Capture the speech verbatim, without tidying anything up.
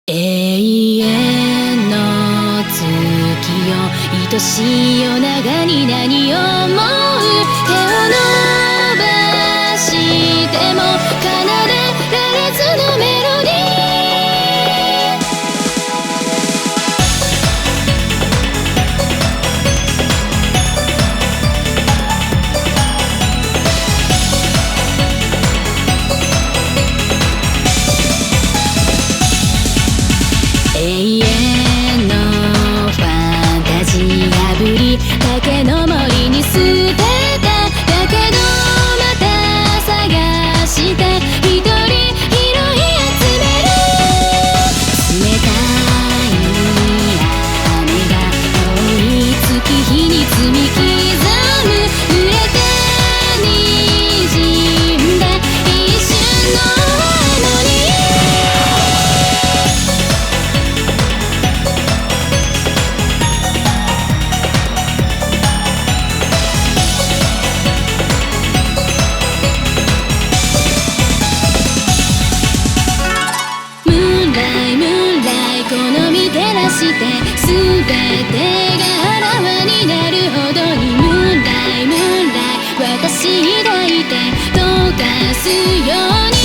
永遠の月よ、愛しい夜長に何を思う。手を伸ばしても奏でられずのメロディ永遠のファンタジー破り竹の森に捨てた。だけどまた探して一人拾い集める。冷たい雨が遠い月日に積み刻む。濡れて滲んだ一瞬のハーモニー。この見照らして全てがあらわになるほどにムーンライムーンライ私抱いて溶かすように